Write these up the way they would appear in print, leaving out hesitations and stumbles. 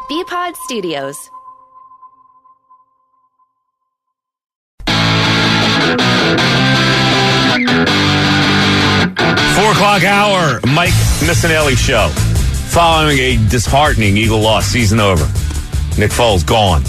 BPod Studios. Four o'clock hour, Mike Missanelli Show. Following a disheartening Eagle loss, season over. Nick Foles gone.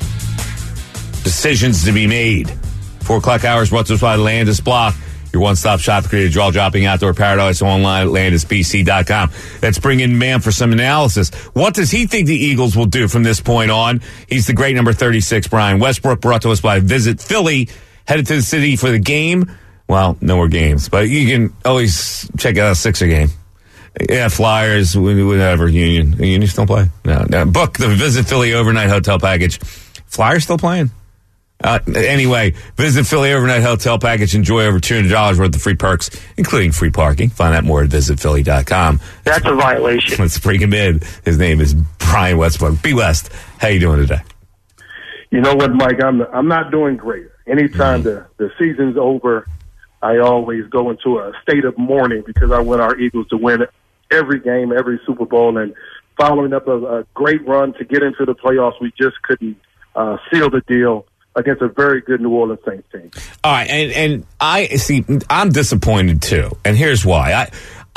Decisions to be made. 4 o'clock hours brought to us by Landis Block, your one-stop shop for creative draw dropping outdoor paradise online at landisbc.com. Let's bring in Man for some analysis. What does he think the Eagles will do from this point on? He's the great number 36, Brian Westbrook, brought to us by Visit Philly. Headed to the city for the game. Well, no more games, but you can always check out a Sixer game. Yeah, Flyers, whatever, Union. Union still play? No. Book the Visit Philly overnight hotel package. Flyers still playing? Anyway, Visit Philly overnight hotel package. Enjoy over $200 worth of free perks, including free parking. Find out more at visitphilly.com. That's a violation. Let's bring him in. His name is Brian Westbrook. B. West, how you doing today? You know what, Mike? I'm not doing great. Anytime the season's over, I always go into a state of mourning because I want our Eagles to win every game, every Super Bowl, and following up a great run to get into the playoffs, we just couldn't seal the deal against a very good New Orleans Saints team. All right, and I see. I'm disappointed too, and here's why.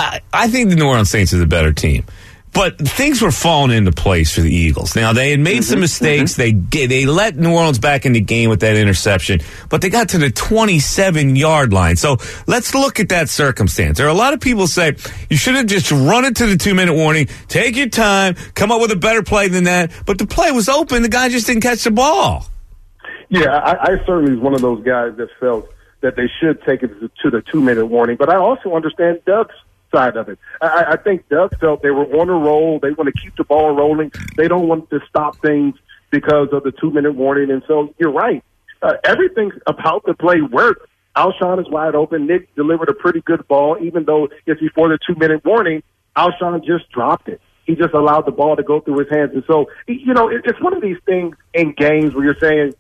I think the New Orleans Saints is a better team, but things were falling into place for the Eagles. Now they had made some mistakes. They let New Orleans back in the game with that interception, but they got to the 27-yard line. So let's look at that circumstance. There are a lot of people say you should have just run it to the 2-minute warning, take your time, come up with a better play than that. But the play was open. The guy just didn't catch the ball. Yeah, I certainly was one of those guys that felt that they should take it to the 2-minute warning. But I also understand Doug's side of it. I think Doug felt they were on a roll. They want to keep the ball rolling. They don't want to stop things because of the 2-minute warning. And so you're right. Everything about the play worked. Alshon is wide open. Nick delivered a pretty good ball, even though it's before the 2-minute warning. Alshon just dropped it. He just allowed the ball to go through his hands. And so, you know, it's one of these things in games where you're saying,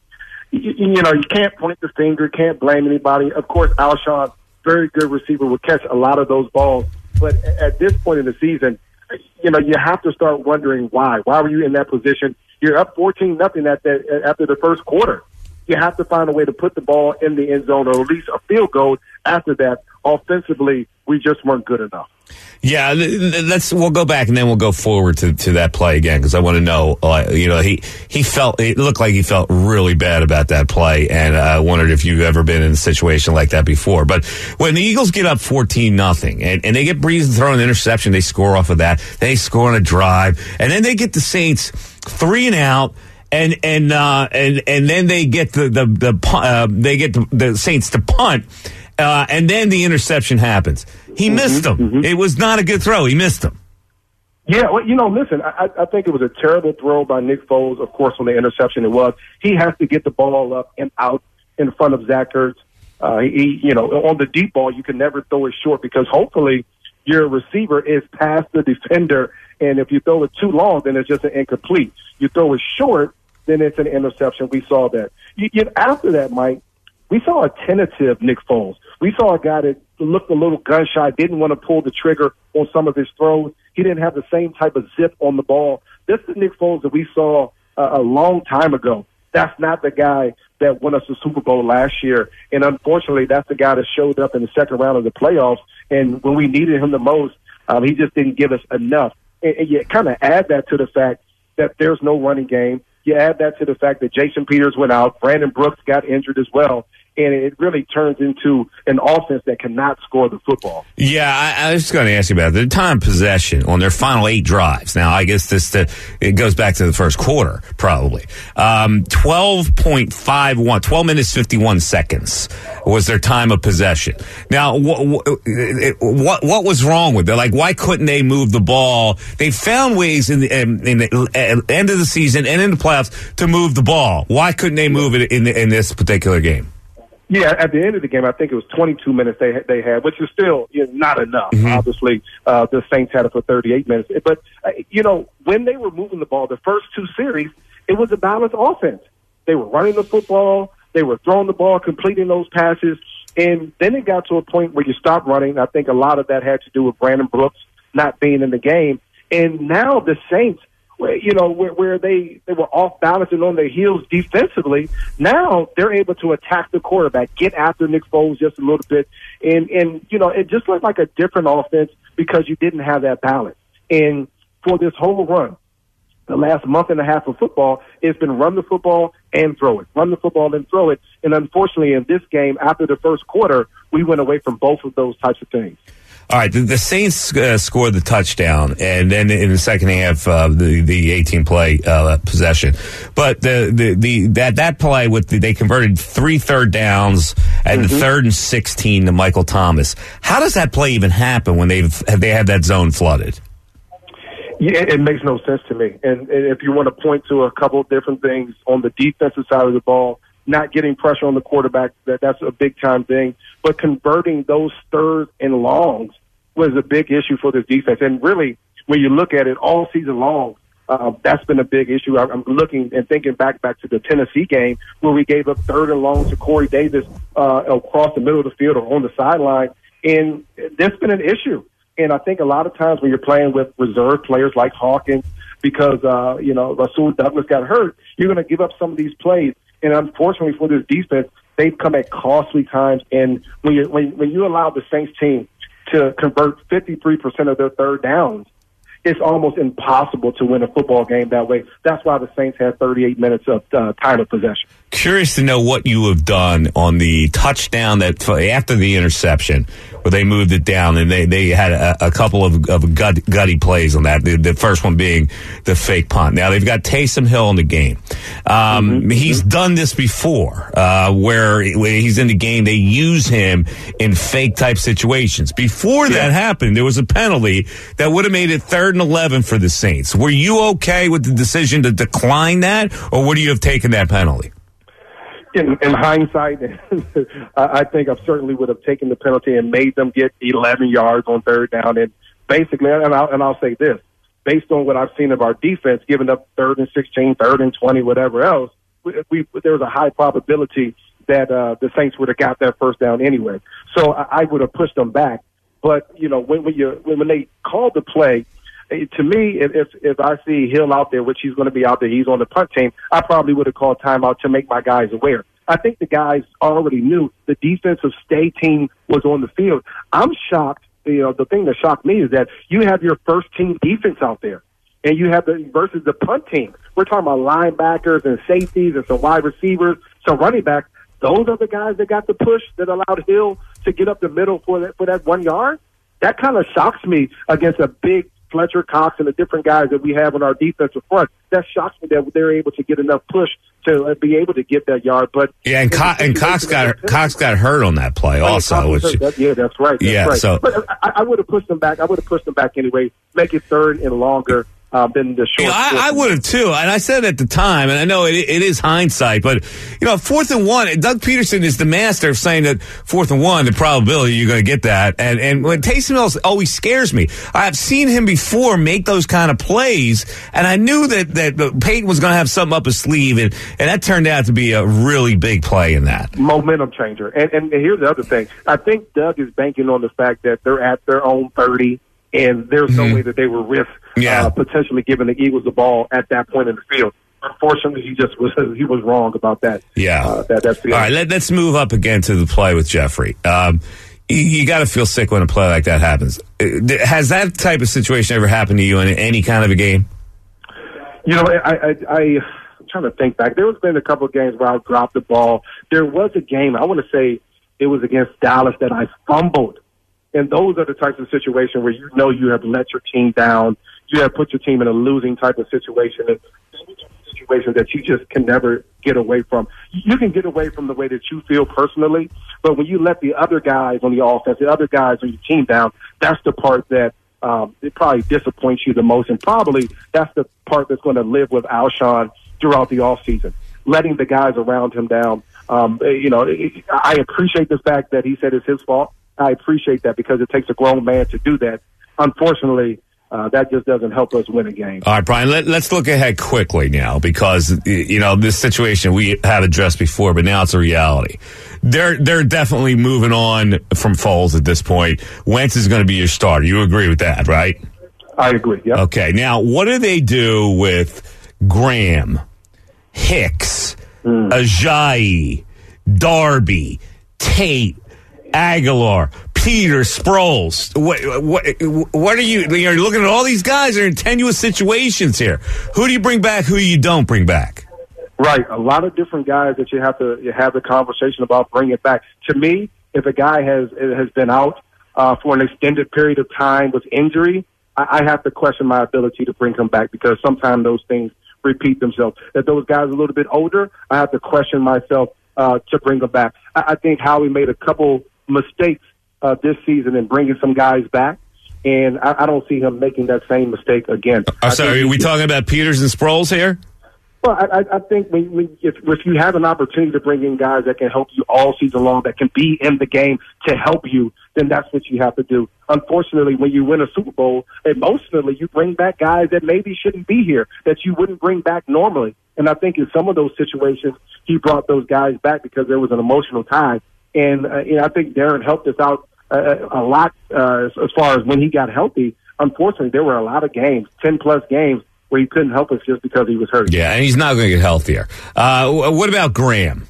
you know, you can't point the finger, can't blame anybody. Of course, Alshon, very good receiver, will catch a lot of those balls. But at this point in the season, you know, you have to start wondering why. Why were you in that position? You're up 14-0 after the first quarter. You have to find a way to put the ball in the end zone or at least a field goal after that. Offensively, we just weren't good enough. Yeah, we'll go back and then we'll go forward to that play again because I want to know. You know, it looked like he felt really bad about that play, and I wondered if you've ever been in a situation like that before. But when the Eagles get up 14-0 and they get Breeze throwing an interception, they score off of that. They score on a drive, and then they get the Saints 3 and out. And then they get the Saints to punt, and then the interception happens. He missed them. It was not a good throw. He missed them. Yeah, well, you know, listen, I think it was a terrible throw by Nick Foles. Of course, on the interception, it was. He has to get the ball up and out in front of Zach Ertz. You know, on the deep ball, you can never throw it short because hopefully your receiver is past the defender, and if you throw it too long, then it's just an incomplete. You throw it short, then it's an interception. We saw that. After that, Mike, we saw a tentative Nick Foles. We saw a guy that looked a little gun-shy, didn't want to pull the trigger on some of his throws. He didn't have the same type of zip on the ball. This is Nick Foles that we saw a long time ago. That's not the guy that won us the Super Bowl last year. And unfortunately, that's the guy that showed up in the second round of the playoffs. And when we needed him the most, he just didn't give us enough. And you kind of add that to the fact that there's no running game. You add that to the fact that Jason Peters went out. Brandon Brooks got injured as well. And it really turns into an offense that cannot score the football. Yeah, I was just going to ask you about the time possession on their final 8 drives. Now, I guess it goes back to the first quarter, probably. 12.51, 12 minutes, 51 seconds was their time of possession. Now, what was wrong with it? Like, why couldn't they move the ball? They found ways in the end of the season and in the playoffs to move the ball. Why couldn't they move it in this particular game? Yeah, at the end of the game, I think it was 22 minutes they had, which is still not enough. Obviously, the Saints had it for 38 minutes. But, when they were moving the ball, the first 2 series, it was a balanced offense. They were running the football. They were throwing the ball, completing those passes. And then it got to a point where you stopped running. I think a lot of that had to do with Brandon Brooks not being in the game. And now the Saints where they were off balance and on their heels defensively. Now they're able to attack the quarterback, get after Nick Foles just a little bit, and it just looked like a different offense because you didn't have that balance. And for this whole run, the last month and a half of football, it's been run the football and throw it, run the football and throw it. And unfortunately, in this game, after the first quarter, we went away from both of those types of things. All right, the Saints scored the touchdown, and then in the second half, the 18-play possession. But that play they converted 3 third downs and the 3rd and 16 to Michael Thomas. How does that play even happen when they have that zone flooded? Yeah, it makes no sense to me. And if you want to point to a couple of different things on the defensive side of the ball, not getting pressure on the quarterback, that's a big-time thing. But converting those thirds and longs was a big issue for this defense. And really, when you look at it all season long, that's been a big issue. I'm looking and thinking back to the Tennessee game where we gave up third and longs to Corey Davis across the middle of the field or on the sideline. And that's been an issue. And I think a lot of times when you're playing with reserve players like Hawkins, because, Rasul Douglas got hurt, you're going to give up some of these plays. And unfortunately for this defense, they've come at costly times. And when you allow the Saints team to convert 53% of their third downs, it's almost impossible to win a football game that way. That's why the Saints had 38 minutes of time of possession. Curious to know what you have done on the touchdown after the interception, where they moved it down, and they had a couple of gutty plays on that. The first one being the fake punt. Now they've got Taysom Hill in the game. He's done this before, where he's in the game, they use him in fake type situations. Before that happened, there was a penalty that would have made it 3rd and 11 for the Saints. Were you okay with the decision to decline that, or would you have taken that penalty? In hindsight, I think I certainly would have taken the penalty and made them get 11 yards on third down. And basically, and I'll say this, based on what I've seen of our defense, giving up 3rd and 16, 3rd and 20, whatever else, there was a high probability that the Saints would have got that first down anyway. So I would have pushed them back. But, when they called the play, to me, if I see Hill out there, which he's going to be out there, he's on the punt team, I probably would have called timeout to make my guys aware. I think the guys already knew the defensive stay team was on the field. I'm shocked. The thing that shocked me is that you have your first team defense out there, and you have versus the punt team. We're talking about linebackers and safeties and some wide receivers, some running backs. Those are the guys that got the push that allowed Hill to get up the middle for that 1 yard. That kind of shocks me against a big Fletcher, Cox, and the different guys that we have on our defensive front. That shocks me that they're able to get enough push to be able to get that yard. But and Cox got hurt on that play also. That's right. Right. So, but I would have pushed them back. I would have pushed them back anyway. Make it 3rd and longer. Than the short. I would have too, and I said at the time, and I know it is hindsight, but 4th and 1. Doug Peterson is the master of saying that 4th and 1, the probability you're going to get that, and when Taysom Hill always scares me. I've seen him before make those kind of plays, and I knew that Peyton was going to have something up his sleeve, and that turned out to be a really big play in that momentum changer. And here's the other thing: I think Doug is banking on the fact that they're at their own 30. And there's no way that they were risk potentially giving the Eagles the ball at that point in the field. Unfortunately, he was wrong about that. Yeah. That's the all right, let's move up again to the play with Jeffrey. You got to feel sick when a play like that happens. Has that type of situation ever happened to you in any kind of a game? I'm trying to think back. There has been a couple of games where I dropped the ball. There was a game, I want to say it was against Dallas, that I fumbled. And those are the types of situations where you have let your team down. You have put your team in a losing type of situation. And situations that you just can never get away from. You can get away from the way that you feel personally, but when you let the other guys on the offense, the other guys on your team down, that's the part that it probably disappoints you the most. And probably that's the part that's going to live with Alshon throughout the offseason, letting the guys around him down. I appreciate the fact that he said it's his fault. I appreciate that because it takes a grown man to do that. Unfortunately, that just doesn't help us win a game. All right, Brian, let's look ahead quickly now because, this situation we have addressed before, but now it's a reality. They're definitely moving on from Foles at this point. Wentz is going to be your starter. You agree with that, right? I agree, yeah. Okay, now what do they do with Graham, Hicks, Ajayi, Darby, Tate, Aguilar, Peter, Sproles? What are you're looking at all these guys that are in tenuous situations here. Who do you bring back, who you don't bring back? Right, a lot of different guys that you have the conversation about bringing back. To me, if a guy has been out for an extended period of time with injury, I have to question my ability to bring him back because sometimes those things repeat themselves. If those guys are a little bit older, I have to question myself to bring them back. I think Howie made a couple mistakes this season in bringing some guys back, and I don't see him making that same mistake again. Sorry, are we talking about Peters and Sproles here? Well, I think if you have an opportunity to bring in guys that can help you all season long, that can be in the game to help you, then that's what you have to do. Unfortunately, when you win a Super Bowl, emotionally, you bring back guys that maybe shouldn't be here, that you wouldn't bring back normally. And I think in some of those situations, he brought those guys back because there was an emotional tie. And I think Darren helped us out a lot as far as when he got healthy. Unfortunately, there were a lot of games, 10-plus games, where he couldn't help us just because he was hurt. Yeah, and he's not going to get healthier. What about Graham?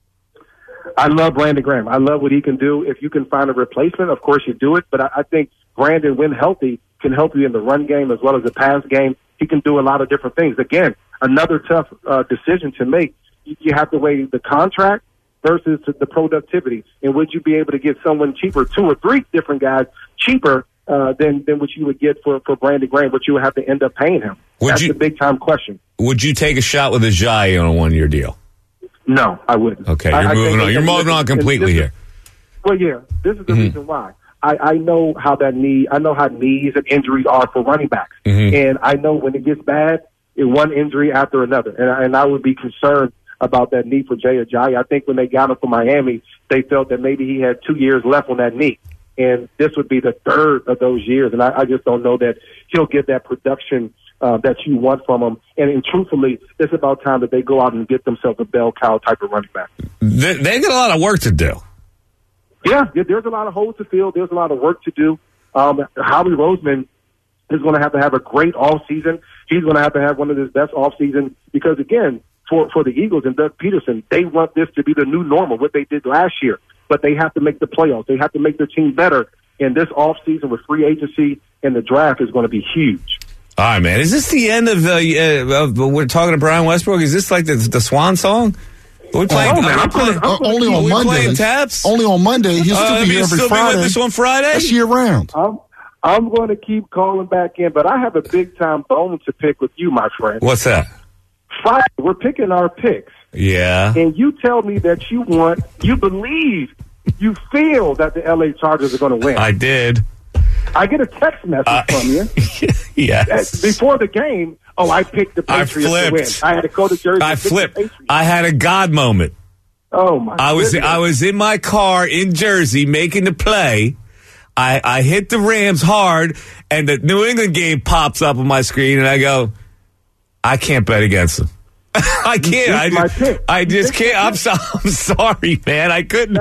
I love Brandon Graham. I love what he can do. If you can find a replacement, of course you do it. But I think Brandon, when healthy, can help you in the run game as well as the pass game. He can do a lot of different things. Again, another tough decision to make. You have to weigh the contract versus the productivity. And would you be able to get someone cheaper, 2 or 3 different guys cheaper than what you would get for Brandon Graham, what you would have to end up paying him? That's the big-time question. Would you take a shot with Ajayi on a 1-year deal? No, I wouldn't. Okay, you're moving on. You're moving on completely here. Well, yeah, this is the reason why. I know how I know how knees and injuries are for running backs. And I know when it gets bad, one injury after another. And I would be concerned about that knee for Jay Ajayi. I think when they got him from Miami, they felt that maybe he had 2 years left on that knee. And this would be the third of those years. And I just don't know that he'll get that production that you want from him. And truthfully, it's about time that they go out and get themselves a bell cow type of running back. They got a lot of work to do. Yeah, there's a lot of holes to fill. There's a lot of work to do. Howie Roseman is going to have a great offseason. He's going to have one of his best offseasons because, again, for the Eagles and Doug Peterson, they want this to be the new normal, what they did last year. But they have to make the playoffs. They have to make their team better. And this offseason with free agency and the draft is going to be huge. All right, man. Is this the end of we're talking to Brian Westbrook? Is this like the Swan song? Are we playing, only on Monday. Taps? Only on Monday. He'll still be here every Friday. With this on Friday? That's year round. I'm going to keep calling back in, but I have a big-time bone to pick with you, my friend. What's that? Friday, we're picking our picks. Yeah. And you tell me that you believe, you feel that the L.A. Chargers are going to win. I did. I get a text message from you. Yes. Before the game, I picked the Patriots to win. I had to go to Jersey. I flipped. I had a God moment. Oh, my goodness. I was in my car in Jersey making the play. I hit the Rams hard, and the New England game pops up on my screen, and I go, I can't bet against them. I can't. I just can't. I'm sorry, man. I couldn't.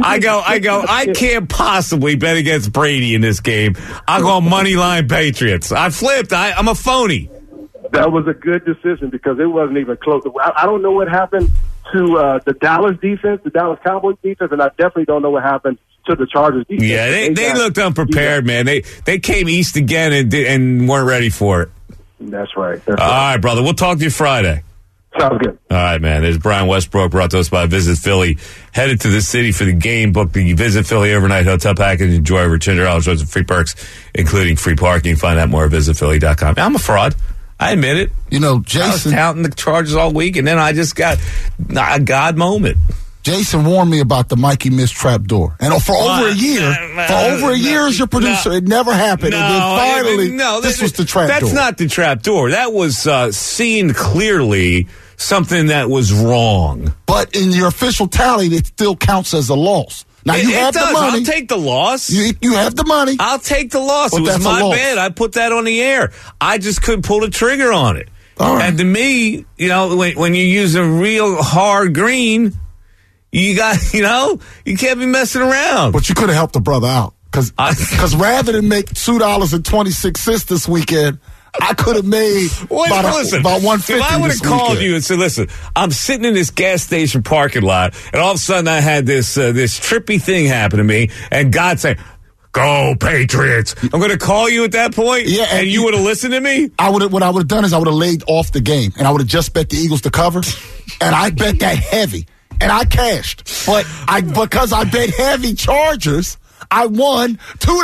I can't possibly bet against Brady in this game. I'll go money line Patriots. I flipped. I'm a phony. That was a good decision because it wasn't even close. I don't know what happened to the Dallas defense, the Dallas Cowboys defense, and I definitely don't know what happened to the Chargers defense. Yeah, they looked unprepared, man. They came east again and weren't ready for it. That's right. All right, brother. We'll talk to you Friday. Sounds good. All right, man. There's Brian Westbrook, brought to us by Visit Philly. Headed to the city for the game. Book the Visit Philly overnight hotel package. Enjoy over $200 worth of free perks, including free parking. Find out more at visitphilly.com. I'm a fraud. I admit it. You know, Jason. I was touting the Chargers all week, and then I just got a God moment. Jason warned me about the Mikey Miss trap door. And for over a year as your producer, it never happened. And then finally, this was the trap door. That's not the trap door. That was seen clearly something that was wrong. But in your official tally, it still counts as a loss. Now, you have the money. I'll take the loss. You have the money. I'll take the loss. It was my bad. I put that on the air. I just couldn't pull the trigger on it. All right. And to me, when you use a real hard green, you got, you can't be messing around. But you could have helped the brother out. Because rather than make $2.26 this weekend, I could have made about $150. If I would have called you and said, listen, I'm sitting in this gas station parking lot, and all of a sudden I had this trippy thing happen to me, and God said, go Patriots. I'm going to call you at that point, and you would have listened to me? What I would have done is I would have laid off the game, and I would have just bet the Eagles to cover, and I bet that heavy, and I cashed. But because I bet heavy Chargers, I won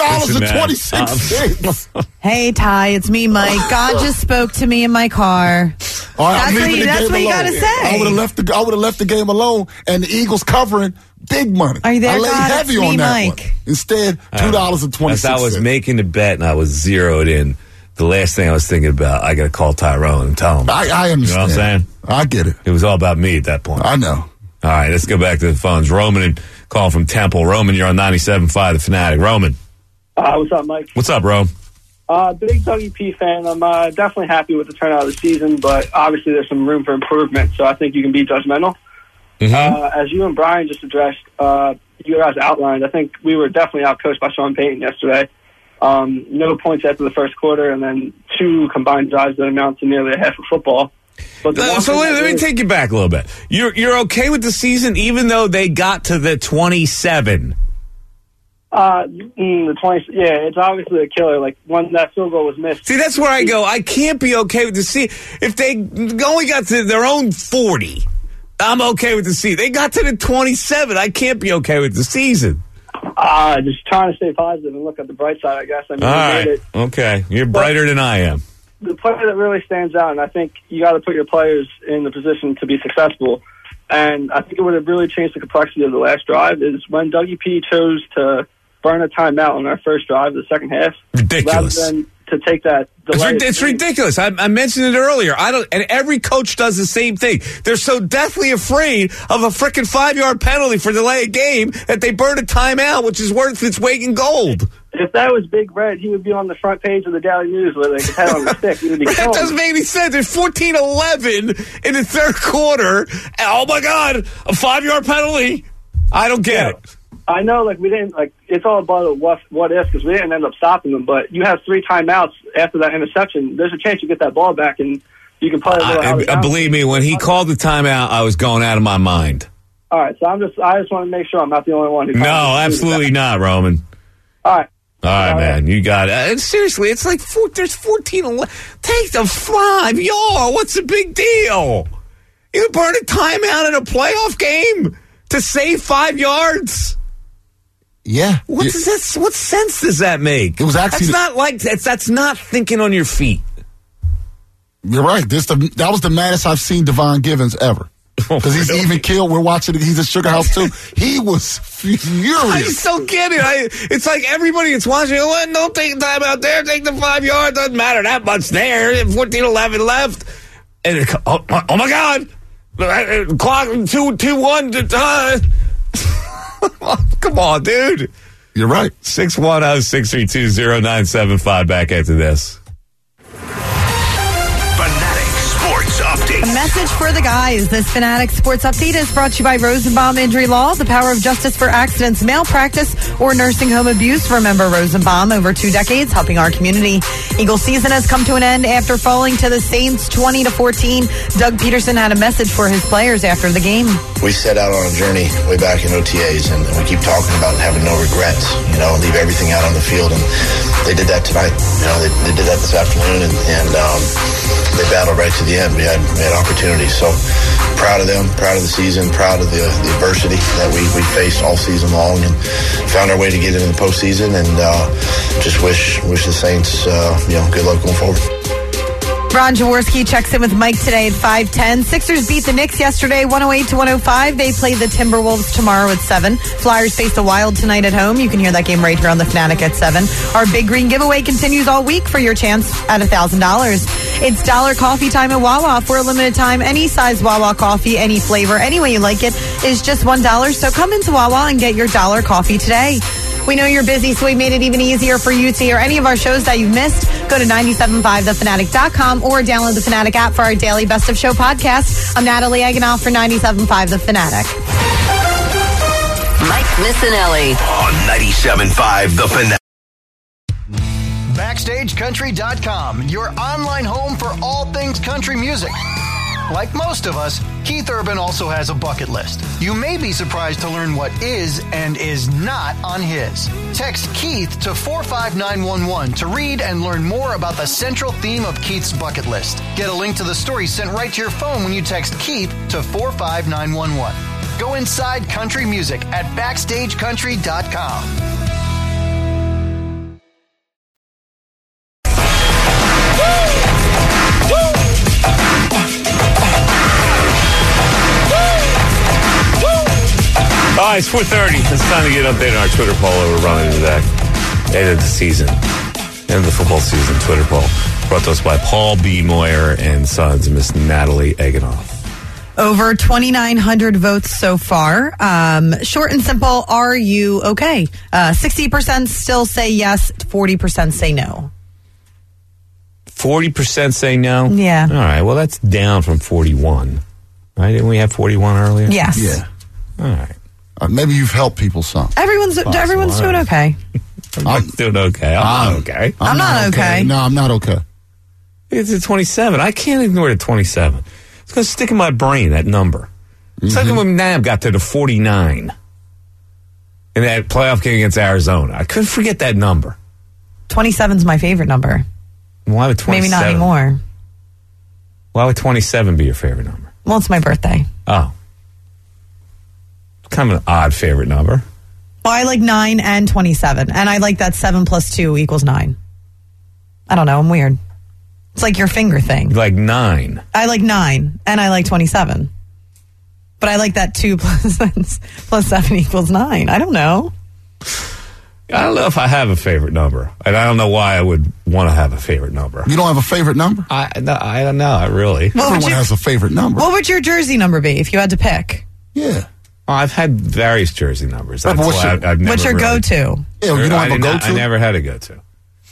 $2.26. Hey, Ty, it's me, Mike. God just spoke to me in my car. All right, that's what you got to say. I would have left the game alone, and the Eagles covering big money. Are you there, I laid God? heavy It's on me, that Mike. one. Instead, $2.26. As I was making the bet and I was zeroed in, the last thing I was thinking about, I got to call Tyrone and tell him. I understand. You know what I'm saying? I get it. It was all about me at that point. I know. All right, let's go back to the phones. Roman and call from Temple. Roman, you're on 97.5 The Fanatic. Roman. What's up, Mike? What's up, Rome? Big Dougie P fan. I'm definitely happy with the turnout of the season, but obviously there's some room for improvement, so I think you can be judgmental. Mm-hmm. As you and Brian just addressed, you guys outlined, I think we were definitely outcoached by Sean Payton yesterday. No points after the first quarter, and then 2 combined drives that amount to nearly a half of football. But let me take you back a little bit. You're okay with the season, even though they got to the 27. The 20. Yeah, it's obviously a killer. Like when that field goal was missed. See, that's where I go. I can't be okay with the season if they only got to their own 40. I'm okay with the season. They got to the 27. I can't be okay with the season. Just trying to stay positive and look at the bright side, I guess. I mean, all right. Okay. You're brighter than I am. The player that really stands out, and I think you got to put your players in the position to be successful, and I think it would have really changed the complexity of the last drive, is when Dougie P chose to burn a timeout on our first drive, the second half. Ridiculous. Rather than to take that delay. It's ridiculous. I mentioned it earlier. And every coach does the same thing. They're so deathly afraid of a freaking 5-yard penalty for delay a game that they burn a timeout, which is worth its weight in gold. If that was Big Red, he would be on the front page of the Daily News with like his head on the stick. He would be that doesn't make any sense. There's 14-11 in the third quarter. And, oh, my God, a 5-yard penalty. I don't get it. I know, we didn't, it's all about what if, because we didn't end up stopping them, but you have 3 timeouts after that interception. There's a chance you get that ball back and you can play a little out of bounds. Believe me, when he called the timeout, I was going out of my mind. All right, so I just want to make sure I'm not the only one who... No, absolutely not, Roman. All right. All right, man. You got it. And seriously, it's like there's 14. Take the 5 yard. What's the big deal? You burn a timeout in a playoff game to save 5 yards? Yeah. What sense does that make? It was actually that's not thinking on your feet. You're right. That was the maddest I've seen Devon Givens ever. Because he's even killed. We're watching it. He's at Sugar House too. He was furious. I just don't get it. It's like everybody that's watching. Don't take the time out there. Take the 5 yards. Doesn't matter that much there. 14-11 left. And oh my God! Clock 2-1. Come on, dude. You're right. 610-632-0975. Back after this. A message for the guys. This Fanatic Sports Update is brought to you by Rosenbaum Injury Law, the power of justice for accidents, malpractice, or nursing home abuse. Remember Rosenbaum, over 2 decades, helping our community. Eagles season has come to an end after falling to the Saints 20-14. Doug Peterson had a message for his players after the game. We set out on a journey way back in OTAs, and we keep talking about having no regrets, leave everything out on the field, and they did that tonight. They did that this afternoon, and they battled right to the end. We had opportunities. So proud of them, proud of the season, proud of the adversity that we faced all season long, and found our way to get into the postseason, and just wish the Saints good luck going forward. Ron Jaworski checks in with Mike today at 5:10. Sixers beat the Knicks yesterday 108-105. They play the Timberwolves tomorrow at 7. Flyers face the Wild tonight at home. You can hear that game right here on the Fanatic at 7. Our Big Green giveaway continues all week for your chance at $1,000. It's dollar coffee time at Wawa. For a limited time, any size Wawa coffee, any flavor, any way you like it, is just $1. So come into Wawa and get your dollar coffee today. We know you're busy, so we made it even easier for you to hear any of our shows that you've missed. Go to 975thefanatic.com or download the Fanatic app for our daily Best of Show podcast. I'm Natalie Aguinaldo for 97.5 The Fanatic. Mike Missinelli. On 97.5 The Finale. BackstageCountry.com, your online home for all things country music. Like most of us, Keith Urban also has a bucket list. You may be surprised to learn what is and is not on his. Text Keith to 45911 to read and learn more about the central theme of Keith's bucket list. Get a link to the story sent right to your phone when you text Keith to 45911. Go inside country music at BackstageCountry.com. All right, it's 4:30. It's time to get updated on our Twitter poll that we're running today. End of the season. End of the football season Twitter poll. Brought to us by Paul B. Moyer and Sons and Miss Natalie Eganoff. Over 2,900 votes so far. Short and simple, are you okay? 60% still say yes, 40% say no. 40% say no? Yeah. All right, well, that's down from 41. Right? Didn't we have 41 earlier? Yes. Yeah. All right. Maybe you've helped people some. Everyone's doing okay. I'm doing okay. I'm not okay. I'm not okay. No, I'm not okay. It's at 27. I can't ignore the 27. It's going to stick in my brain, that number. It's like when Nab got to the 49 in that playoff game against Arizona. I couldn't forget that number. 27's my favorite number. Why would 27? Maybe not anymore. Why would 27 be your favorite number? Well, it's my birthday. Oh. Kind of an odd favorite number. Well, I like 9 and 27. And I like that 7 plus 2 equals 9. I don't know. I'm weird. It's like your finger thing. You like 9. I like 9 and I like 27. But I like that 2 plus 7 equals 9. I don't know. I don't know if I have a favorite number. And I don't know why I would want to have a favorite number. You don't have a favorite number? I don't know. I really. Everyone has a favorite number. What would your jersey number be if you had to pick? Yeah. Well, I've had various jersey numbers. That's what's why I've never what's your really, go-to? Yeah, you don't have a go-to? I never had a go-to.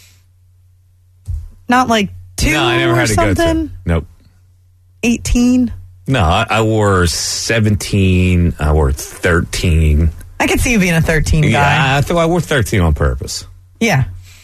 Not like 2 No, I never had a go-to. Nope. 18? No, I wore 17. I wore 13. I could see you being a 13 guy. Yeah, I thought I wore 13 on purpose. Yeah.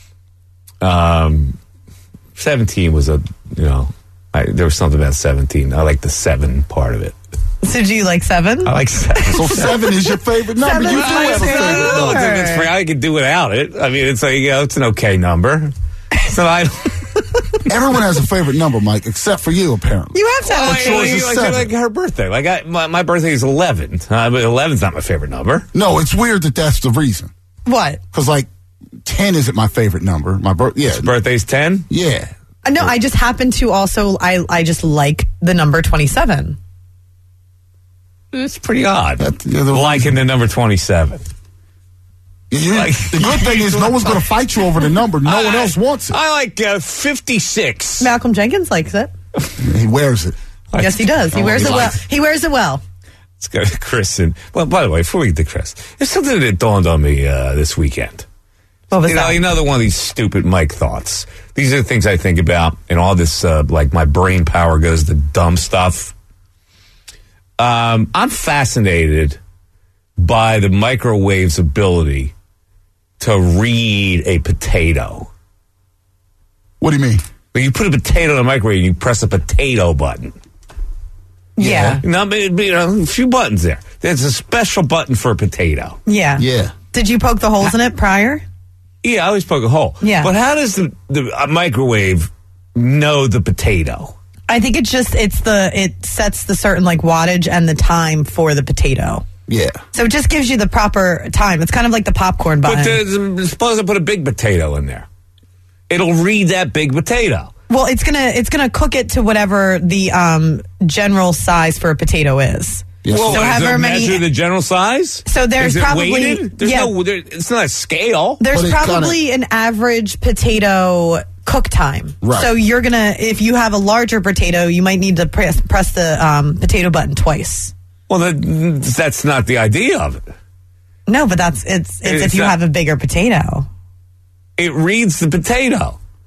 17 was there was something about 17. I like the 7 part of it. So do you like 7? I like 7. So 7 is your favorite number. You do have a favorite number. No, I could do without it. I mean, it's like, it's an okay number. So Everyone has a favorite number, Mike, except for you, apparently. You have to have yours is 7. Like her birthday. Like my birthday is 11. But 11's not my favorite number. No, it's weird that that's the reason. What? Because, 10 isn't my favorite number. His birthday's 10? Yeah. No, I just happen to also, I just like the number 27. It's pretty odd. Liking the number 27. The good thing is no one's going to fight you over the number. No one else wants it. I like 56. Malcolm Jenkins likes it. He wears it. Yes, he does. He wears it well. He wears it well. Let's go to Chris. Well, by the way, before we get to Chris, there's something that dawned on me this weekend. What was that? Another one of these stupid Mike thoughts. These are the things I think about, and all this, my brain power goes to dumb stuff. I'm fascinated by the microwave's ability to read a potato. What do you mean? When you put a potato in a microwave, you press a potato button. Yeah. A few buttons there. There's a special button for a potato. Yeah. Yeah. Did you poke the holes in it prior? Yeah, I always poke a hole. Yeah. But how does the microwave know the potato? I think it sets the certain wattage and the time for the potato. Yeah. So it just gives you the proper time. It's kind of like the popcorn button. But suppose I put a big potato in there. It'll read that big potato. Well, it's gonna cook it to whatever the general size for a potato is. Yes. Well, so does however it many measure the general size? So there's is it probably weighted? It's not a scale. There's probably an average potato cook time. Right. So if you have a larger potato, you might need to press the potato button twice. Well, that's not the idea of it. No, but it's if you have a bigger potato. It reads the potato.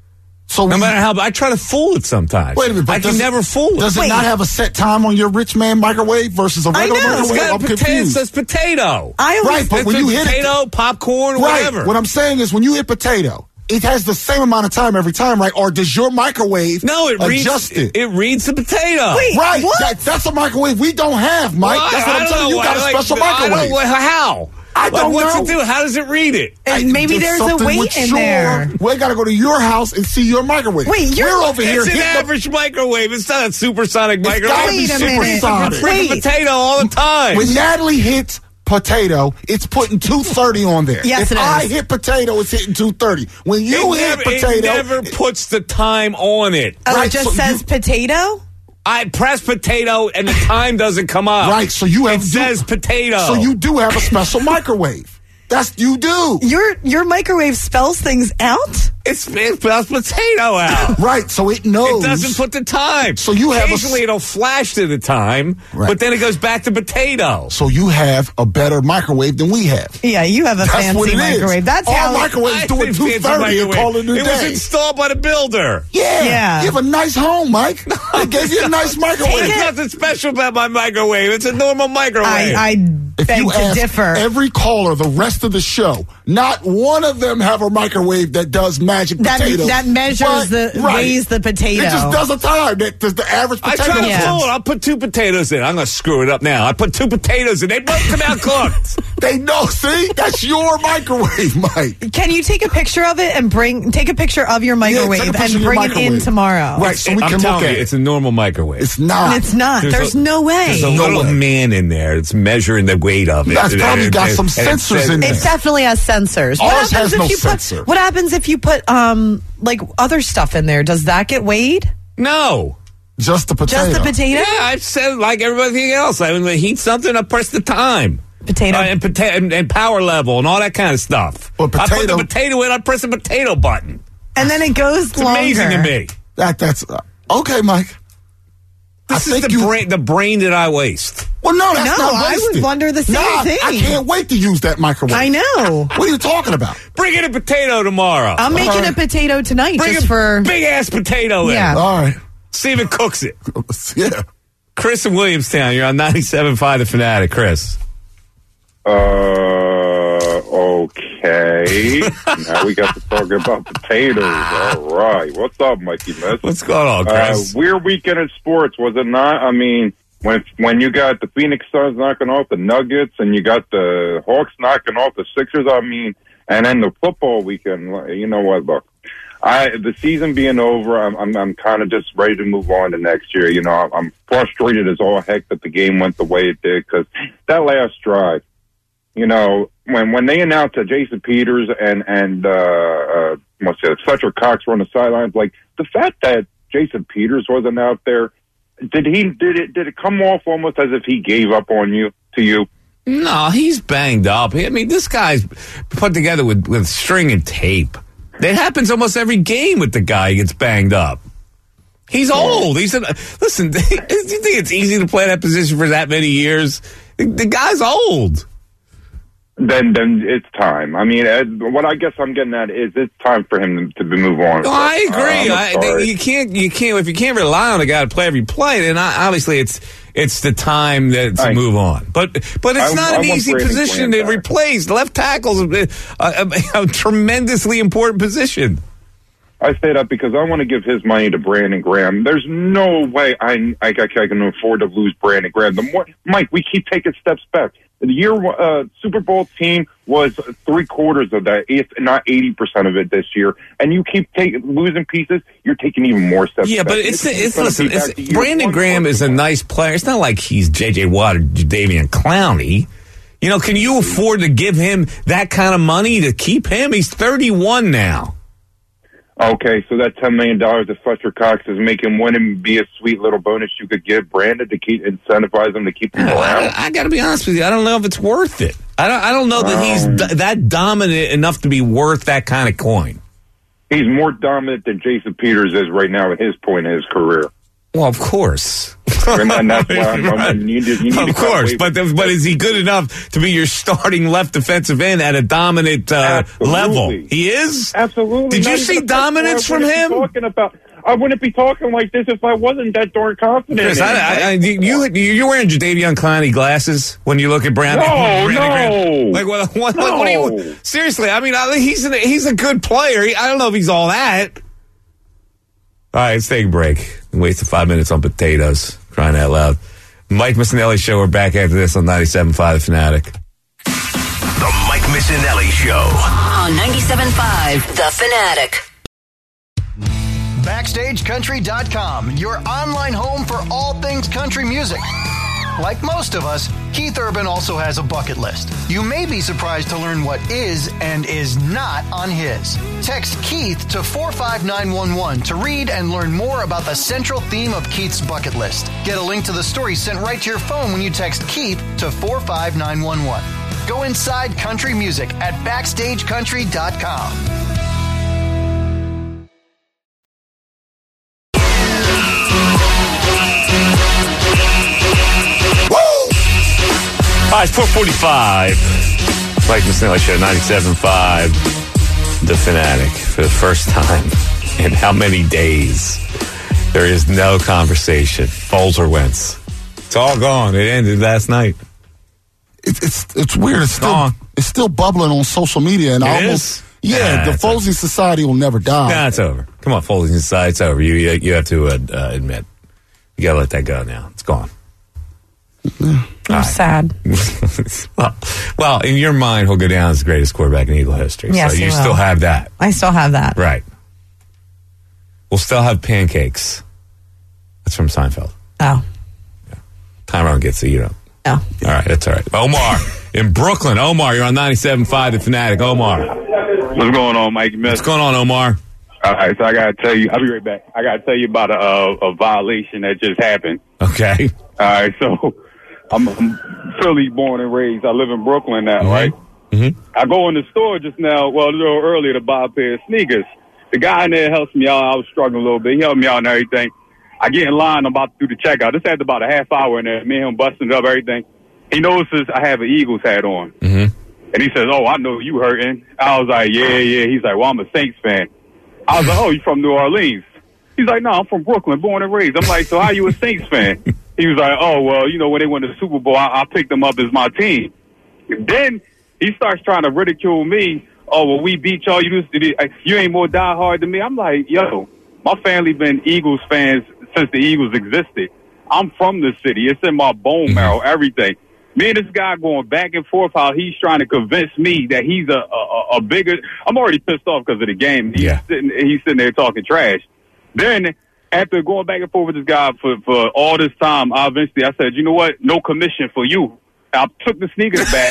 So no matter how, I try to fool it sometimes. Wait a minute, but I can never fool it. Does it not have a set time on your rich man microwave versus a regular microwave? I'm confused. It says potato. Right, but when you hit potato, popcorn, whatever. What I'm saying is when you hit potato, it has the same amount of time every time, right? Or does your microwave adjust it? It reads the potato. Wait, right. what? That's a microwave we don't have, Mike. Well, that's what I'm telling you. You got a special microwave. How? I don't know. What's it do? How does it read it? And maybe there's a weight in there. We got to go to your house and see your microwave. Wait, we're over here. It's an average microwave. It's not a supersonic microwave. Wait a minute. Freaking potato all the time. When Natalie hits potato, it's putting 230 on there. Yes, if it is. I hit potato, it's hitting 230. When you hit potato, it never puts the time on it. Oh, it just says potato? I press potato and the time doesn't come up. Right, so you have. It says potato. So you do have a special microwave. You do. Your microwave spells things out? It spells potato out. Right, so it knows. It doesn't put the time. So you have occasionally it'll flash to the time, but then it goes back to potato. So you have a better microwave than we have. Yeah, you have a fancy microwave. That's how microwaves do it 230 and call it a day. It was installed by the builder. Yeah. You have a nice home, Mike. They gave you a nice microwave. There's nothing special about my microwave. It's a normal microwave. I beg to differ. Every caller the rest of the show, not one of them have a microwave that does magic potatoes. That measures weighs the potato. It just does a time. That does the average potato. I try to fool it. I'll put 2 potatoes in. I'm going to screw it up now. I put 2 potatoes in. They both come out cooked. They know. See? That's your microwave, Mike. Can you take a picture of it and take a picture of your microwave and bring it in tomorrow? Right, so we can look at it. It's a normal microwave. It's not. It's not. There's no way. There's a little man in there that's measuring the weight of it. That's probably got some sensors in there. It definitely has sensors. Ours has no sensor. What happens if you put like other stuff in there? Does that get weighed? No. Just the potato. Just the potato? Yeah, I've said like everything else. I heat something, I press the time. Potato. And power level and all that kind of stuff. Well, I put the potato in, I press the potato button. And then it goes it's longer. Amazing to me. That's okay, Mike. This is the brain that I waste. Well, no, that's not wasted. I would wonder the same thing. I can't wait to use that microwave. I know. What are you talking about? Bring in a potato tomorrow. I'm making a potato tonight. Bring a big-ass potato in. Yeah. All right. See if it cooks it. Yeah. Chris in Williamstown, you're on 97.5 The Fanatic. Chris. Okay. Now we got to talk about potatoes. All right. What's up, Mikey Miss? What's going on, Chris? Weird weekend in sports, was it not? I mean, when you got the Phoenix Suns knocking off the Nuggets and you got the Hawks knocking off the Sixers, I mean, and then the football weekend, you know what, look. The season being over, I'm kind of just ready to move on to next year. You know, I'm frustrated as all heck that the game went the way it did because that last drive, you know, when they announced that Jason Peters and Fletcher Cox were on the sidelines, like the fact that Jason Peters wasn't out there, did it come off almost as if he gave up on you? No, he's banged up. I mean, this guy's put together with string and tape. It happens almost every game with the guy who gets banged up. He's old. Listen, do you think it's easy to play that position for that many years? The guy's old. Then it's time. I mean, what I guess I'm getting at is it's time for him to move on. No, I agree. You can't if you can't rely on a guy to play every play, then obviously it's the time to move on. But it's not an easy position to replace. Left tackle's a tremendously important position. I say that because I want to give his money to Brandon Graham. There's no way I can afford to lose Brandon Graham. Mike, we keep taking steps back. The year Super Bowl team was 3/4 of that, if not 80% of it this year. And you keep losing pieces, you're taking even more steps back. Yeah, but listen, Brandon Graham is a nice player. It's not like he's J.J. Watt or Jadeveon Clowney. You know, can you afford to give him that kind of money to keep him? He's 31 now. Okay, so that $10 million that Fletcher Cox is making wouldn't be a sweet little bonus you could give Brandon to incentivize him to keep him around? I got to be honest with you. I don't know if it's worth it. I don't know that he's that dominant enough to be worth that kind of coin. He's more dominant than Jason Peters is right now at his point in his career. Well, of course. And that's why Right. you need to Of course, but is he good enough to be your starting left defensive end at a dominant level? He is? Absolutely. Did you Not see even a- dominance from him? I wouldn't be talking like this if I wasn't that darn confident. Chris, you're wearing Jadeveon Clowney glasses when you look at Brown. No. Like what do you? Seriously, I mean, he's a good player. I don't know if he's all that. All right, let's take a break. Wasted 5 minutes on potatoes. Crying out loud. Mike Missinelli Show. We're back after this on 97.5 The Fanatic. The Mike Missinelli Show. On 97.5 The Fanatic. BackstageCountry.com, your online home for all things country music. Like most of us, Keith Urban also has a bucket list. You may be surprised to learn what is and is not on his. Text Keith to 45911 to read and learn more about the central theme of Keith's bucket list. Get a link to the story sent right to your phone when you text Keith to 45911. Go inside country music at BackstageCountry.com. All right, it's 4:45. Mike Missinelli Show, 97.5 The Fanatic. For the first time in how many days, there is no conversation. Foles or Wentz. It's all gone. It ended last night. It's weird. It's still bubbling on social media, and the Folsey Society will never die. Nah, it's over. Come on, Folsey Society, it's over. You have to admit, you got to let that go now. It's gone. I'm sad. well, in your mind, he'll go down as the greatest quarterback in Eagle history. Yes, so you he will. still have that. I still have that. Right. We'll still have pancakes. That's from Seinfeld. Oh. Tyrone gets it, you don't. No. All right, that's all right. Omar in Brooklyn. Omar, you're on 97.5 The Fanatic. Omar. What's going on, Mike? What's going on, Omar? All right, so I got to tell you, I'll be right back. I got to tell you about a violation that just happened. Okay. All right, so I'm Philly born and raised. I live in Brooklyn now, right? Mm-hmm. I go in the store just now, well, a little earlier to buy a pair of sneakers. The guy in there helps me out. I was struggling a little bit. He helped me out and everything. I get in line. I'm about to do the checkout. This had about a half hour in there. Me and him busting up everything. He notices I have an Eagles hat on. Mm-hmm. And he says, "Oh, I know you hurting." I was like, yeah. He's like, "Well, I'm a Saints fan." I was like, "Oh, you from New Orleans?" He's like, "No, I'm from Brooklyn, born and raised." I'm like, "So how you a Saints fan?" He was like, "Oh, well, you know, when they won the Super Bowl, I picked them up as my team." And then he starts trying to ridicule me. "Oh, well, we beat y'all. You ain't more diehard than me." I'm like, yo, my family been Eagles fans since the Eagles existed. I'm from the city. It's in my bone marrow, everything. Me and this guy going back and forth how he's trying to convince me that he's a bigger... I'm already pissed off because of the game. He's sitting there talking trash. Then, after going back and forth with this guy for all this time, I said, "You know what? No commission for you." I took the sneakers back.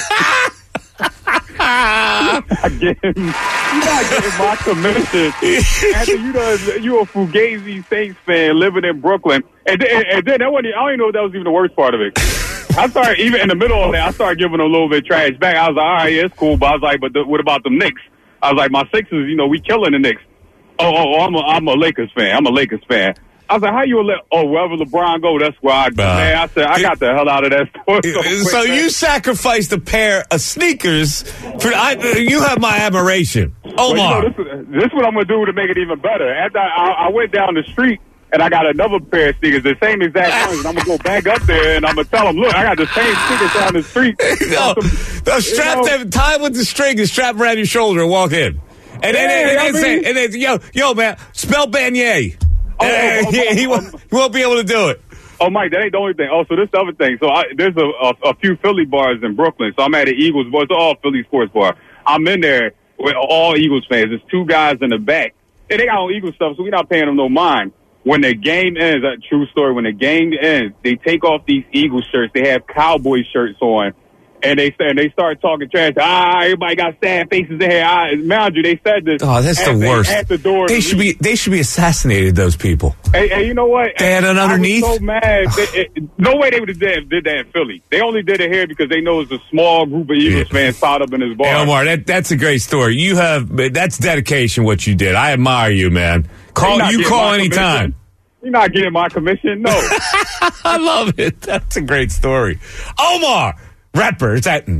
I get him. You're not getting my commission. After you a Fugazi Saints fan living in Brooklyn. And then that wasn't, I don't even know if that was even the worst part of it. I started, even in the middle of that, I started giving a little bit of trash back. I was like, all right, yeah, it's cool. But I was like, what about the Knicks? I was like, my Sixers, we killing the Knicks. Oh, I'm a Lakers fan. I'm a Lakers fan. I was like, how you wherever LeBron go, that's where I go. Man, I said, I got the hell out of that store. So you sacrificed a pair of sneakers. You have my admiration. Omar. Well, this is what I'm going to do to make it even better. After I went down the street, and I got another pair of sneakers, the same exact ones. And I'm going to go back up there, and I'm going to tell them, look, I got the same sneakers down the street. Strap them, tie them with the string and strap around your shoulder and walk in. And then yo, man, spell beignet. He won't be able to do it. Oh, Mike, that ain't the only thing. Oh, so this is the other thing. So there's a few Philly bars in Brooklyn. So I'm at an Eagles bar. It's all Philly sports bar. I'm in there with all Eagles fans. There's two guys in the back. And they got all Eagles stuff, so we're not paying them no mind. When the game ends, a true story, when the game ends, they take off these Eagles shirts. They have Cowboy shirts on. And they start talking trash. Everybody got sad faces in here. Mind you, they said this. Oh, that's the worst. At the door. They should be assassinated. Those people. Hey, you know what? They had it underneath. I was so mad. No way they would have did that in Philly. They only did it here because they know it's a small group of Eagles fans piled up in his bar. Hey, Omar, that's a great story. That's dedication. What you did, I admire you, man. Call anytime. You're not getting my commission. No. I love it. That's a great story. Omar Ratbird, Etten.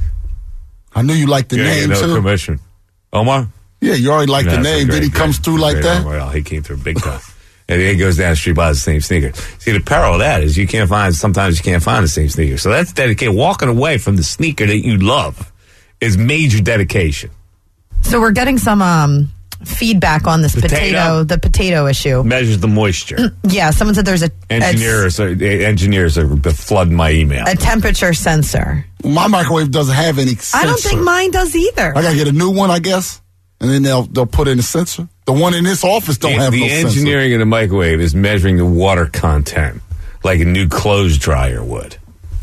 I knew you liked the name, no too. commission. Omar? Yeah, you already liked the name. Then he comes through like that? Well, he came through big time. And then he goes down the street, buys the same sneaker. See, the peril of that is sometimes you can't find the same sneaker. So that's dedicated. Walking away from the sneaker that you love is major dedication. So we're getting some feedback on this the potato issue. Measures the moisture. Yeah, someone said there's engineers are flooding my email. A temperature sensor. My microwave doesn't have any sensor. I don't think mine does either. I gotta get a new one, I guess, and then they'll put in a sensor. The one in this office don't have no sensor. The engineering of the microwave is measuring the water content like a new clothes dryer would.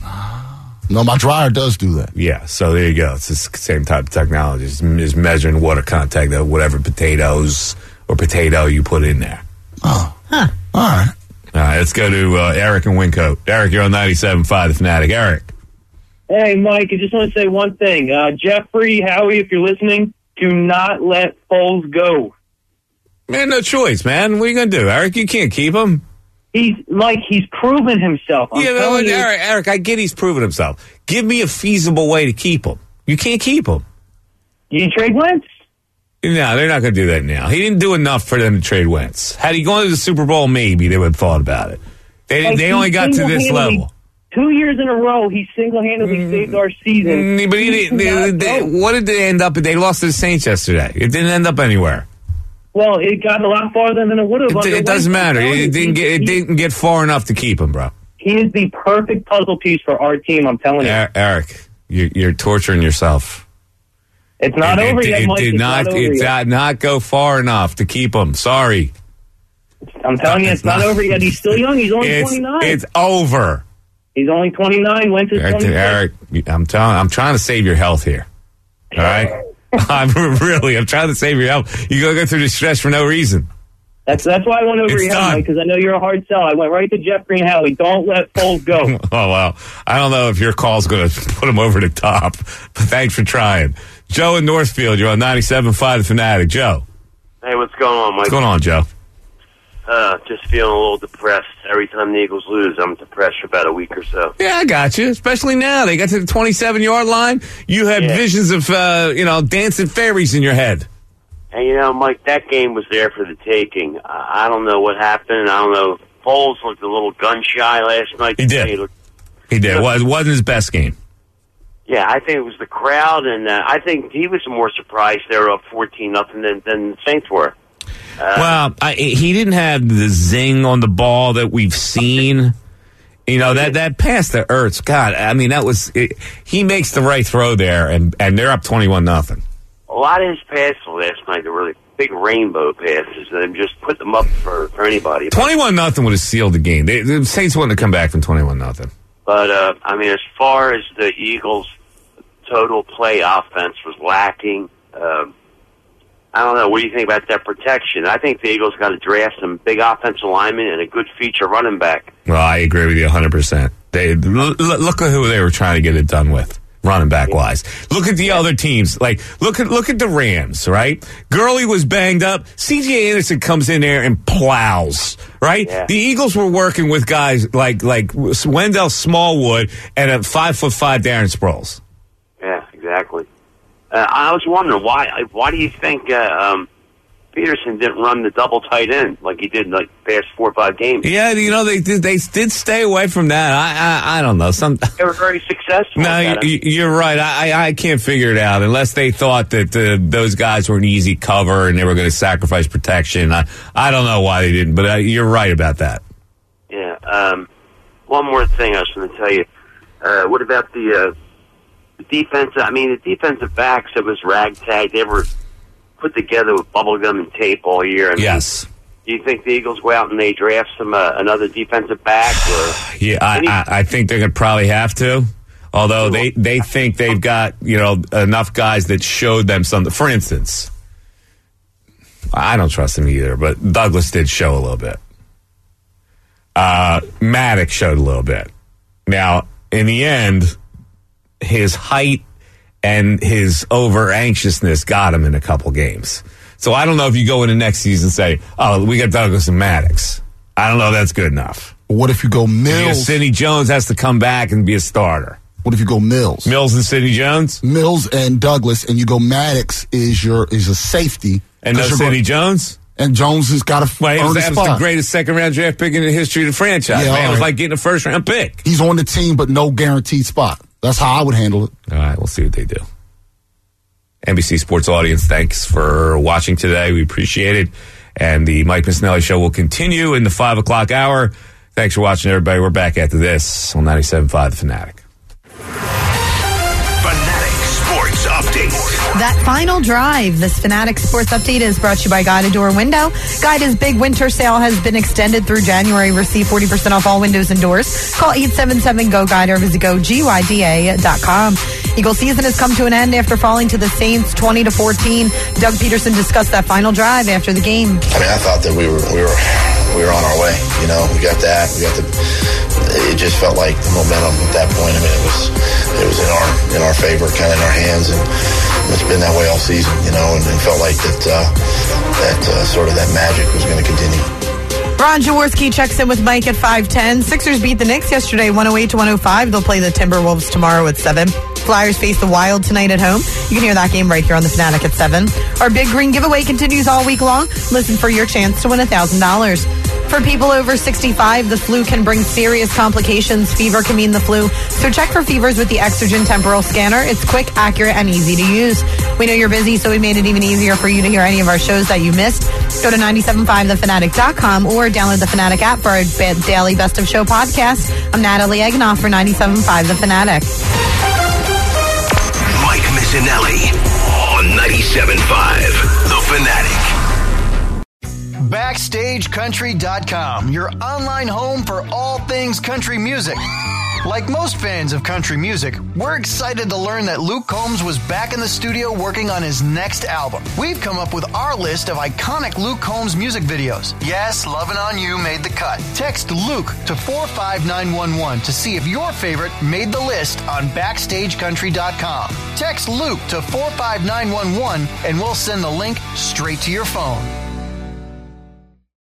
No, my dryer does do that. Yeah, so there you go. It's the same type of technology. It's measuring water content of whatever potatoes or potato you put in there. Oh. Huh. All right. All right, let's go to Eric in Wyncote. Eric, you're on 97.5 The Fanatic. Eric. Hey, Mike, I just want to say one thing. Jeffrey, Howie, if you're listening, do not let Foles go. Man, no choice, man. What are you going to do, Eric? You can't keep him. He's proven himself. Eric, I get he's proven himself. Give me a feasible way to keep him. You can't keep him. You trade Wentz? No, they're not going to do that now. He didn't do enough for them to trade Wentz. Had he gone to the Super Bowl, maybe they would have thought about it. They only got to this level. 2 years in a row, he single-handedly saved our season. But what did they end up? They lost to the Saints yesterday. It didn't end up anywhere. Well, it got a lot farther than it would have. It doesn't matter. It didn't get far enough to keep him, bro. He is the perfect puzzle piece for our team, I'm telling you. Eric, you're torturing yourself. It's not over yet, Mike. It did not go far enough to keep him. Sorry. I'm telling you, it's not over yet. He's still young. He's only 29. It's over. He's only 29. Wentz is 26. Eric, I'm trying to save your health here. All right? I'm trying to save your health. You're going to go through this stress for no reason. That's why I went over your head, because I know you're a hard sell. I went right to Jeffrey and Howie. Don't let Foles go. Oh, well, I don't know if your call's going to put him over the top, but thanks for trying. Joe in Northfield, you're on 97.5 The Fanatic. Joe. Hey, what's going on, Mike? What's going on, Joe? Just feeling a little depressed. Every time the Eagles lose, I'm depressed for about a week or so. Yeah, I got you. Especially now. They got to the 27-yard line. You have visions of, dancing fairies in your head. And, Mike, that game was there for the taking. I don't know what happened. I don't know. Foles looked a little gun-shy last night. He did. He did. It wasn't his best game. Yeah, I think it was the crowd, and I think he was more surprised they were up 14-0 than the Saints were. He didn't have the zing on the ball that we've seen. That pass to Ertz, God, I mean, that was it. He makes the right throw there, and they're up 21-0. A lot of his passes last night, were really big rainbow passes, and just put them up for anybody. 21-0 would have sealed the game. The Saints wouldn't have come back from 21-0. But, as far as the Eagles' total play offense was lacking, I don't know. What do you think about that protection? I think the Eagles got to draft some big offensive linemen and a good feature running back. Well, I agree with you 100%. Look at who they were trying to get it done with, running back wise. Look at the other teams. Like look at the Rams, right? Gurley was banged up. C.J. Anderson comes in there and plows, right? Yeah. The Eagles were working with guys like Wendell Smallwood and a 5'5" Darren Sproles. Yeah, exactly. I was wondering why do you think Peterson didn't run the double tight end like he did in the past 4 or 5 games? Yeah, they did stay away from that. I don't know. They were very successful. No, you're right. I can't figure it out unless they thought that those guys were an easy cover and they were going to sacrifice protection. I don't know why they didn't, but you're right about that. Yeah. One more thing I was going to tell you. What about the defense? The defensive backs that was ragtag. They were put together with bubblegum and tape all year. Yes. Do you think the Eagles go out and they draft another defensive back? Or yeah, I think they're going to probably have to. Although they think they've got enough guys that showed them something. For instance, I don't trust him either, but Douglas did show a little bit. Maddox showed a little bit. Now, in the end, his height and his over-anxiousness got him in a couple games. So I don't know if you go into next season and say, oh, we got Douglas and Maddox. I don't know if that's good enough. What if you go Mills? Because Sidney Jones has to come back and be a starter. What if you go Mills? Mills and Sidney Jones? Mills and Douglas, and you go Maddox is a safety. And no Sidney Jones? And Jones has got to earn a That was spot. the greatest second-round draft pick in the history of the franchise. Yeah, Man, it was right. like getting a first-round pick. He's on the team, but no guaranteed spot. That's how I would handle it. All right, we'll see what they do. NBC Sports audience, thanks for watching today. We appreciate it. And the Mike Missinelli Show will continue in the 5 o'clock hour. Thanks for watching, everybody. We're back after this on 97.5 The Fanatic. Fanatic Sports Update. That final drive, this Fanatic Sports Update is brought to you by Guida Door Window. Guida's big winter sale has been extended through January. Receive 40% off all windows and doors. Call 877-GO-GUIDA or visit GoGYDA.com. Eagle season has come to an end after falling to the Saints 20-14. Doug Peterson discussed that final drive after the game. I mean, I thought that we were on our way. You know, we got that. It just felt like the momentum at that point. I mean, it was in our favor, kind of in our hands, and it's been that way all season. You know, and felt like that sort of that magic was going to continue. Ron Jaworski checks in with Mike at 5:10. Sixers beat the Knicks yesterday 108-105. They'll play the Timberwolves tomorrow at 7. Flyers face the Wild tonight at home. You can hear that game right here on the Fanatic at 7. Our Big Green giveaway continues all week long. Listen for your chance to win $1,000. For people over 65, the flu can bring serious complications. Fever can mean the flu. So check for fevers with the Exergen temporal scanner. It's quick, accurate, and easy to use. We know you're busy, so we made it even easier for you to hear any of our shows that you missed. Go to 975thefanatic.com or download the Fanatic app for our daily Best of Show podcast. I'm Natalie Egnoff for 97.5 The Fanatic. Mike Missinelli on 97.5 The Fanatic. BackstageCountry.com, your online home for all things country music. Like most fans of country music, we're excited to learn that Luke Combs was back in the studio working on his next album. We've come up with our list of iconic Luke Combs music videos. Yes, Lovin' On You made the cut. Text Luke to 45911 to see if your favorite made the list on BackstageCountry.com. Text Luke to 45911 and we'll send the link straight to your phone.